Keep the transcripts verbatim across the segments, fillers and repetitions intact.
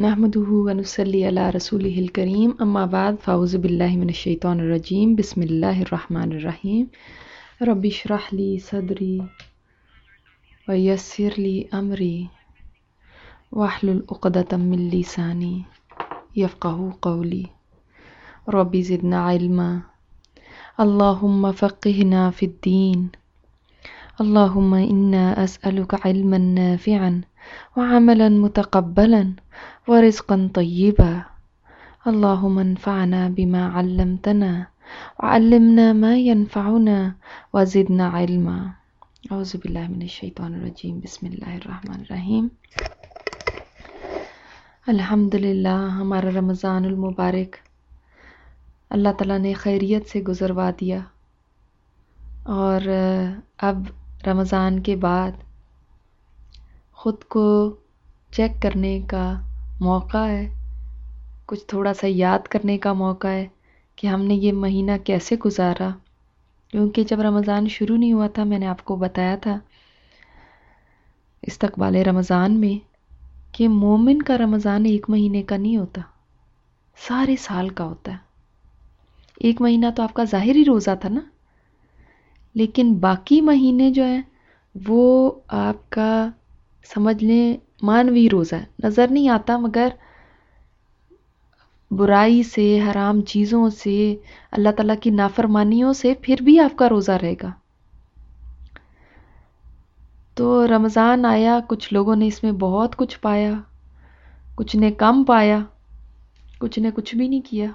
نحمده ونصلي على رسوله الكريم اما بعد فاعوذ بالله من الشیطان الرجیم بسم اللہ الرحمن الرحیم رب اشرح لي صدری ويسر لي امری واحلل عقدۃ من لسانی یفقهوا قولی رب زدنا علما اللهم فقهنا في الدين اللهم انا اسألك علما نافعا وعملا متقبلا ورزقا طیبا اللهم انفعنا بما علمتنا وعلمنا ما ينفعنا وزدنا علما اعوذ باللہ من الشیطان الرجیم بسم اللہ الرحمن الرحیم. الحمدللہ ہمارا رمضان المبارک اللہ تعالیٰ نے خیریت سے گزروا دیا، اور اب رمضان کے بعد خود کو چیک کرنے کا موقع ہے، کچھ تھوڑا سا یاد کرنے کا موقع ہے کہ ہم نے یہ مہینہ کیسے گزارا. کیونکہ جب رمضان شروع نہیں ہوا تھا، میں نے آپ کو بتایا تھا استقبال رمضان میں کہ مومن کا رمضان ایک مہینے کا نہیں ہوتا، سارے سال کا ہوتا ہے. ایک مہینہ تو آپ کا ظاہری روزہ تھا نا، لیکن باقی مہینے جو ہیں وہ آپ کا سمجھ لیں مانوی روزہ ہے، نظر نہیں آتا، مگر برائی سے، حرام چیزوں سے، اللہ تعالیٰ کی نافرمانیوں سے پھر بھی آپ کا روزہ رہے گا. تو رمضان آیا، کچھ لوگوں نے اس میں بہت کچھ پایا، کچھ نے کم پایا، کچھ نے کچھ بھی نہیں کیا.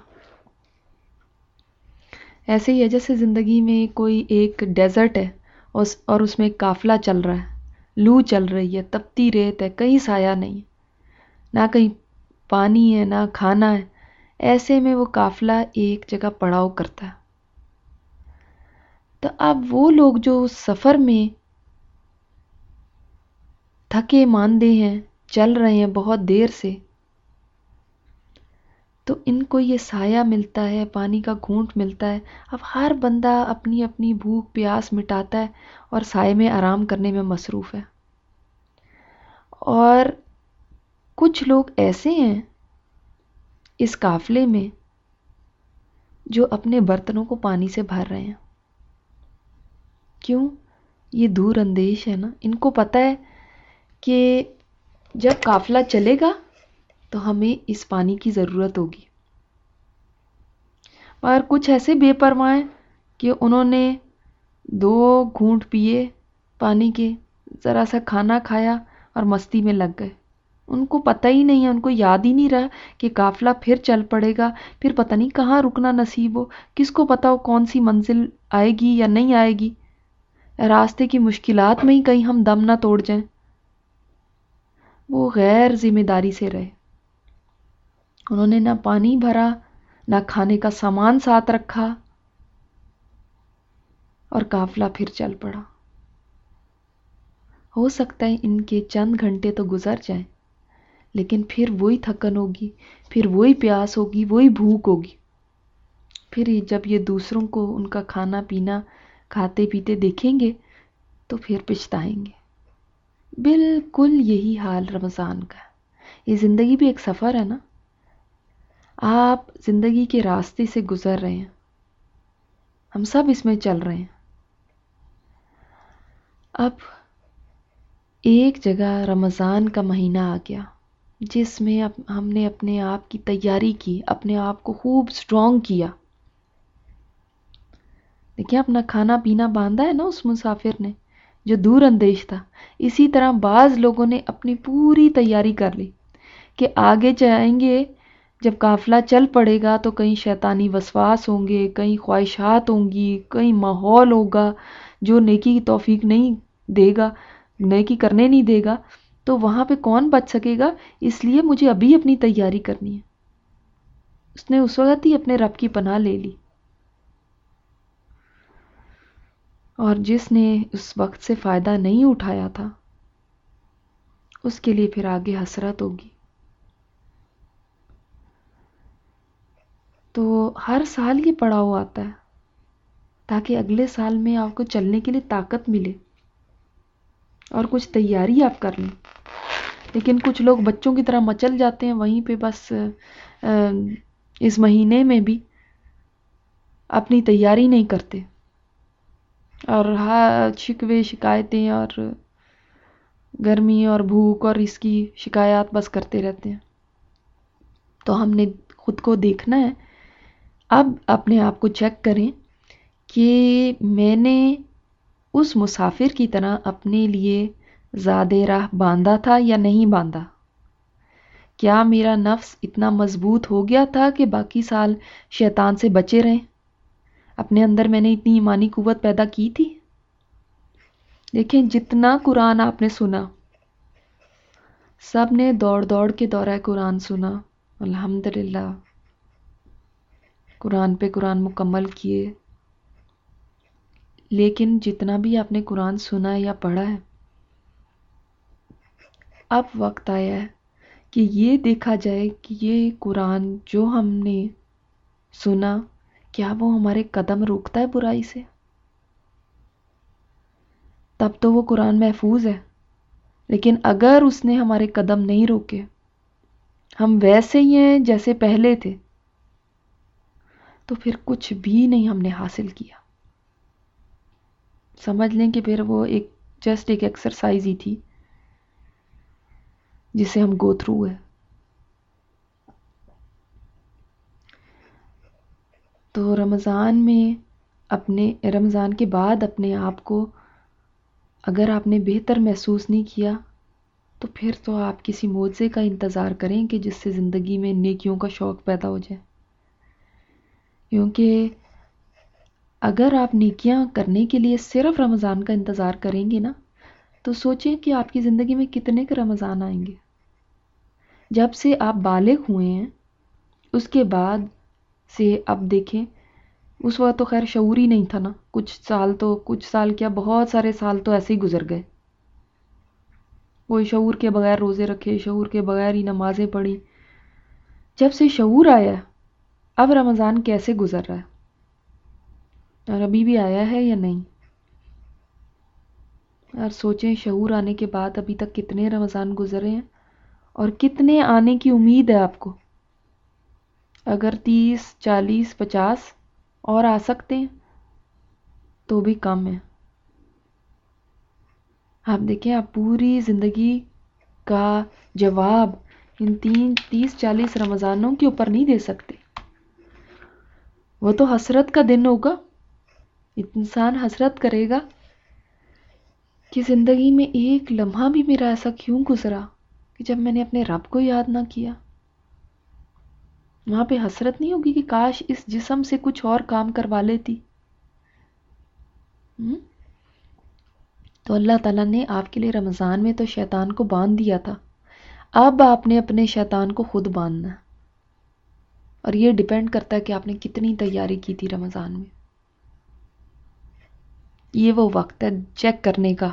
ایسے ہی ہے جیسے زندگی میں کوئی ایک ڈیزرٹ ہے اور اس میں ایک قافلہ چل رہا ہے، لو چل رہی ہے، تپتی ریت ہے، کہیں سایہ نہیں، نہ کہیں پانی ہے نہ کھانا ہے. ایسے میں وہ قافلہ ایک جگہ پڑاؤ کرتا ہے. تو اب وہ لوگ جو اس سفر میں تھکے ماندے ہیں، چل رہے ہیں بہت دیر سے، تو ان کو یہ سایہ ملتا ہے، پانی کا گھونٹ ملتا ہے. اب ہر بندہ اپنی اپنی بھوک پیاس مٹاتا ہے اور سائے میں آرام کرنے میں مصروف ہے. اور کچھ لوگ ایسے ہیں اس قافلے میں جو اپنے برتنوں کو پانی سے بھر رہے ہیں. کیوں؟ یہ دور اندیش ہے نا، ان کو پتہ ہے کہ جب قافلہ چلے گا تو ہمیں اس پانی کی ضرورت ہوگی. اور کچھ ایسے بے پرواہ ہیں کہ انہوں نے دو گھونٹ پیے پانی کے، ذرا سا کھانا کھایا اور مستی میں لگ گئے. ان کو پتہ ہی نہیں ہے، ان کو یاد ہی نہیں رہا کہ قافلہ پھر چل پڑے گا، پھر پتہ نہیں کہاں رکنا نصیب ہو، کس کو پتہ ہو کون سی منزل آئے گی یا نہیں آئے گی. راستے کی مشکلات میں ہی کہیں ہم دم نہ توڑ جائیں. وہ غیر ذمہ داری سے رہے، انہوں نے نہ پانی بھرا نہ کھانے کا سامان ساتھ رکھا، اور قافلہ پھر چل پڑا. ہو سکتا ہے ان کے چند گھنٹے تو گزر جائیں، لیکن پھر وہی تھکن ہوگی، پھر وہی پیاس ہوگی، وہی بھوک ہوگی. پھر جب یہ دوسروں کو ان کا کھانا پینا کھاتے پیتے دیکھیں گے تو پھر پچھتائیں گے. بالکل یہی حال رمضان کا ہے. یہ زندگی بھی ایک سفر ہے نا، آپ زندگی کے راستے سے گزر رہے ہیں، ہم سب اس میں چل رہے ہیں. اب ایک جگہ رمضان کا مہینہ آ گیا جس میں اب ہم نے اپنے آپ کی تیاری کی، اپنے آپ کو خوب سٹرونگ کیا. دیکھیں اپنا کھانا پینا باندھا ہے نا اس مسافر نے جو دور اندیش تھا. اسی طرح بعض لوگوں نے اپنی پوری تیاری کر لی کہ آگے جائیں گے، جب قافلہ چل پڑے گا تو کہیں شیطانی وسواس ہوں گے، کہیں خواہشات ہوں گی، کہیں ماحول ہوگا جو نیکی کی توفیق نہیں دے گا، نیکی کرنے نہیں دے گا، تو وہاں پہ کون بچ سکے گا. اس لیے مجھے ابھی اپنی تیاری کرنی ہے. اس نے اس وقت ہی اپنے رب کی پناہ لے لی. اور جس نے اس وقت سے فائدہ نہیں اٹھایا تھا اس کے لیے پھر آگے حسرت ہوگی. تو ہر سال یہ پڑاؤ آتا ہے تاکہ اگلے سال میں آپ کو چلنے کے لیے طاقت ملے اور کچھ تیاری آپ کر لیں. لیکن کچھ لوگ بچوں کی طرح مچل جاتے ہیں وہیں پہ، بس اس مہینے میں بھی اپنی تیاری نہیں کرتے اور ہاں شکوے شکایتیں اور گرمی اور بھوک اور اس کی شکایات بس کرتے رہتے ہیں. تو ہم نے خود کو دیکھنا ہے. اب اپنے آپ کو چیک کریں کہ میں نے اس مسافر کی طرح اپنے لیے زادِ راہ باندھا تھا یا نہیں باندھا. کیا میرا نفس اتنا مضبوط ہو گیا تھا کہ باقی سال شیطان سے بچے رہیں؟ اپنے اندر میں نے اتنی ایمانی قوت پیدا کی تھی؟ دیکھیں جتنا قرآن آپ نے سنا، سب نے دوڑ دوڑ کے دورہ قرآن سنا، الحمدللہ قرآن پہ قرآن مکمل کیے، لیکن جتنا بھی آپ نے قرآن سنا ہے یا پڑھا ہے، اب وقت آیا ہے کہ یہ دیکھا جائے کہ یہ قرآن جو ہم نے سنا کیا وہ ہمارے قدم روکتا ہے برائی سے؟ تب تو وہ قرآن محفوظ ہے. لیکن اگر اس نے ہمارے قدم نہیں روکے، ہم ویسے ہی ہیں جیسے پہلے تھے، تو پھر کچھ بھی نہیں ہم نے حاصل کیا. سمجھ لیں کہ پھر وہ ایک جسٹ ایک ایکسرسائز ہی تھی جسے ہم گو تھرو ہے. تو رمضان میں اپنے رمضان کے بعد اپنے آپ کو اگر آپ نے بہتر محسوس نہیں کیا تو پھر تو آپ کسی معجزے کا انتظار کریں کہ جس سے زندگی میں نیکیوں کا شوق پیدا ہو جائے. کیونکہ اگر آپ نیکیاں کرنے کے لیے صرف رمضان کا انتظار کریں گے نا، تو سوچیں کہ آپ کی زندگی میں کتنے کے رمضان آئیں گے. جب سے آپ بالغ ہوئے ہیں اس کے بعد سے اب دیکھیں، اس وقت تو خیر شعور ہی نہیں تھا نا، کچھ سال تو کچھ سال کیا بہت سارے سال تو ایسے ہی گزر گئے. کوئی شعور کے بغیر روزے رکھے، شعور کے بغیر ہی نمازیں پڑھی. جب سے شعور آیا اب رمضان کیسے گزر رہا ہے اور ابھی بھی آیا ہے یا نہیں. اور سوچیں شعور آنے کے بعد ابھی تک کتنے رمضان گزرے ہیں اور کتنے آنے کی امید ہے آپ کو. اگر تیس چالیس پچاس اور آ سکتے ہیں تو بھی کم ہے. آپ دیکھیں آپ پوری زندگی کا جواب ان تین تیس چالیس رمضانوں کے اوپر نہیں دے سکتے. وہ تو حسرت کا دن ہوگا. انسان حسرت کرے گا کہ زندگی میں ایک لمحہ بھی میرا ایسا کیوں گزرا کہ جب میں نے اپنے رب کو یاد نہ کیا. وہاں پہ حسرت نہیں ہوگی کہ کاش اس جسم سے کچھ اور کام کروا لیتی. تو اللہ تعالیٰ نے آپ کے لیے رمضان میں تو شیطان کو باندھ دیا تھا، اب آپ نے اپنے شیطان کو خود باندھنا ہے. اور یہ ڈیپینڈ کرتا ہے کہ آپ نے کتنی تیاری کی تھی رمضان میں. یہ وہ وقت ہے چیک کرنے کا.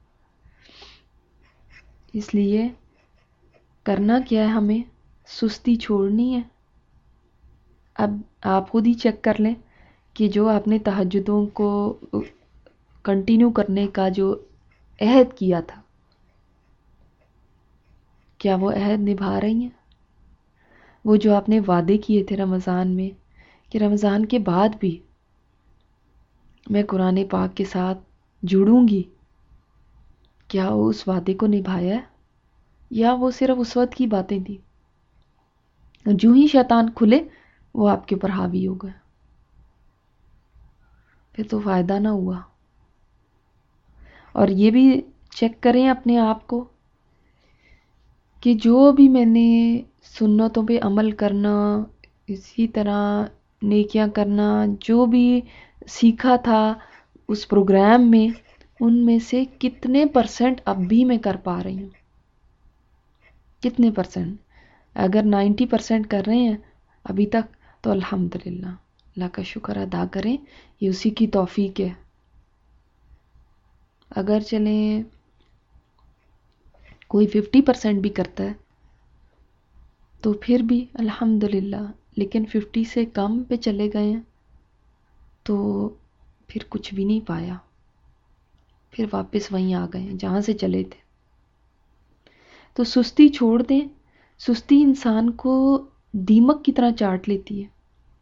اس لیے کرنا کیا ہے، ہمیں سستی چھوڑنی ہے. اب آپ خود ہی چیک کر لیں کہ جو آپ نے تہجدوں کو کنٹینیو کرنے کا جو عہد کیا تھا، کیا وہ عہد نبھا رہی ہیں؟ وہ جو آپ نے وعدے کیے تھے رمضان میں کہ رمضان کے بعد بھی میں قرآن پاک کے ساتھ جڑوں گی، کیا وہ اس وعدے کو نبھایا ہے یا وہ صرف اس وقت کی باتیں تھی؟ جو ہی شیطان کھلے وہ آپ کے اوپر حاوی ہو گئے، پھر تو فائدہ نہ ہوا. اور یہ بھی چیک کریں اپنے آپ کو کہ جو بھی میں نے سنتوں پہ عمل کرنا، اسی طرح نیکیاں کرنا، جو بھی سیکھا تھا اس پروگرام میں، ان میں سے کتنے پرسنٹ اب بھی میں کر پا رہی ہوں؟ کتنے پرسنٹ؟ اگر نائنٹی پرسنٹ کر رہے ہیں ابھی تک تو الحمدللہ، اللہ کا شکر ادا کریں، یہ اسی کی توفیق ہے. اگر چلیں کوئی ففٹی پرسنٹ بھی کرتا ہے تو پھر بھی الحمدللہ، لیکن ففٹی سے کم پہ چلے گئے ہیں تو پھر کچھ بھی نہیں پایا، پھر واپس وہیں آ گئے ہیں جہاں سے چلے تھے. تو سستی چھوڑ دیں. سستی انسان کو دیمک کی طرح چاٹ لیتی ہے.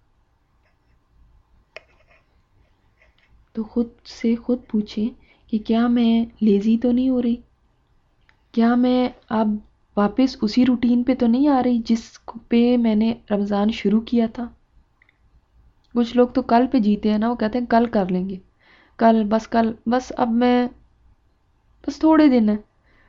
تو خود سے خود پوچھیں کہ کیا میں لیزی تو نہیں ہو رہی؟ کیا میں اب واپس اسی روٹین پہ تو نہیں آ رہی جس پہ میں نے رمضان شروع کیا تھا؟ کچھ لوگ تو کل پہ جیتے ہیں نا، وہ کہتے ہیں کل کر لیں گے، کل بس کل بس اب میں بس تھوڑے دن ہیں،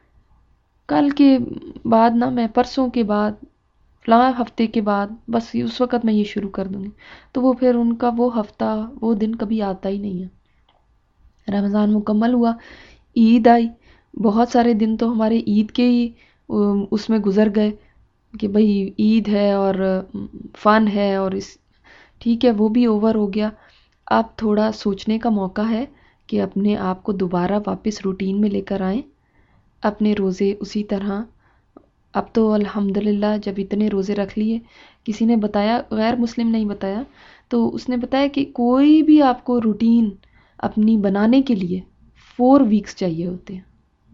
کل کے بعد نا، میں پرسوں کے بعد، فلاں ہفتے کے بعد، بس اس وقت میں یہ شروع کر دوں گی. تو وہ پھر ان کا وہ ہفتہ وہ دن کبھی آتا ہی نہیں ہے. رمضان مکمل ہوا، عید آئی، بہت سارے دن تو ہمارے عید کے ہی اس میں گزر گئے کہ بھئی عید ہے اور فن ہے، اور اس ٹھیک ہے وہ بھی اوور ہو گیا. اب تھوڑا سوچنے کا موقع ہے کہ اپنے آپ کو دوبارہ واپس روٹین میں لے کر آئیں. اپنے روزے اسی طرح، اب تو الحمدللہ جب اتنے روزے رکھ لیے، کسی نے بتایا، غیر مسلم نہیں بتایا، تو اس نے بتایا کہ کوئی بھی آپ کو روٹین اپنی بنانے کے لیے فور ویکس چاہیے ہوتے ہیں.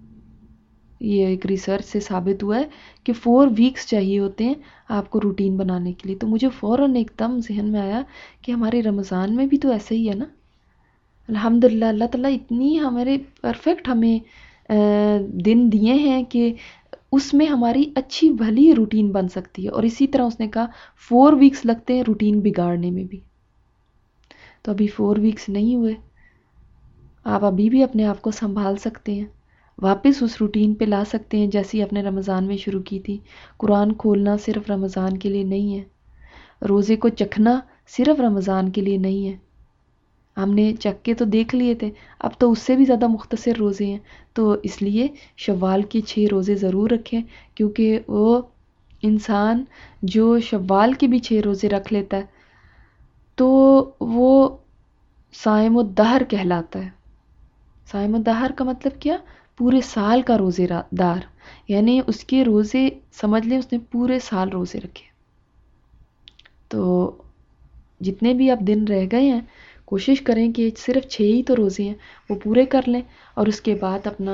یہ ایک ریسرچ سے ثابت ہوا ہے کہ فور ویکس چاہیے ہوتے ہیں آپ کو روٹین بنانے کے لیے. تو مجھے فوراً ایک دم ذہن میں آیا کہ ہمارے رمضان میں بھی تو ایسا ہی ہے نا. الحمدللہ اللہ تعالیٰ اتنی ہمارے پرفیکٹ ہمیں دن دیے ہیں کہ اس میں ہماری اچھی بھلی روٹین بن سکتی ہے. اور اسی طرح اس نے کہا فور ویکس لگتے ہیں روٹین بگاڑنے میں بھی. تو ابھی فور ویکس نہیں ہوئے، آپ ابھی بھی اپنے آپ کو سنبھال سکتے ہیں، واپس اس روٹین پہ لا سکتے ہیں جیسی اپنے رمضان میں شروع کی تھی. قرآن کھولنا صرف رمضان کے لیے نہیں ہے، روزے کو چکھنا صرف رمضان کے لیے نہیں ہے. ہم نے چکھ کے تو دیکھ لیے تھے، اب تو اس سے بھی زیادہ مختصر روزے ہیں. تو اس لیے شوال کے چھ روزے ضرور رکھیں، کیونکہ وہ انسان جو شوال کے بھی چھ روزے رکھ لیتا ہے تو وہ صائم الدہر کہلاتا ہے. صائم الدہر کا مطلب کیا؟ پورے سال کا روزے دار، یعنی اس کے روزے سمجھ لیں اس نے پورے سال روزے رکھے. تو جتنے بھی اب دن رہ گئے ہیں کوشش کریں کہ صرف چھ ہی تو روزے ہیں وہ پورے کر لیں، اور اس کے بعد اپنا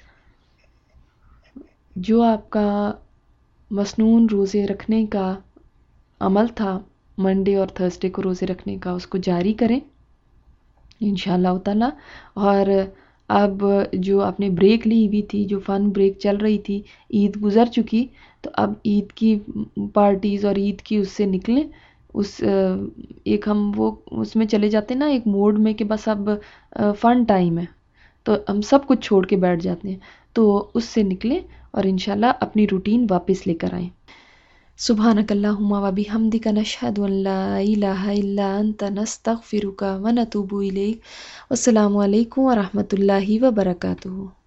جو آپ کا مسنون روزے رکھنے کا عمل تھا، منڈے اور تھرسڈے کو روزے رکھنے کا، اس کو جاری کریں انشاءاللہ تعالی. اور اب جو آپ نے بریک لی ہوئی تھی، جو فن بریک چل رہی تھی، عید گزر چکی، تو اب عید کی پارٹیز اور عید کی اس سے نکلیں. اس ایک ہم وہ اس میں چلے جاتے ہیں نا ایک موڈ میں کہ بس اب فن ٹائم ہے، تو ہم سب کچھ چھوڑ کے بیٹھ جاتے ہیں. تو اس سے نکلیں اور انشاءاللہ اپنی روٹین واپس لے کر آئیں. سبحانک اللہم و بحمدک نشہد ان لا الہ الا انت نستغفرک و نتوب الیک. والسلام علیکم ورحمۃ اللہ وبرکاتہ.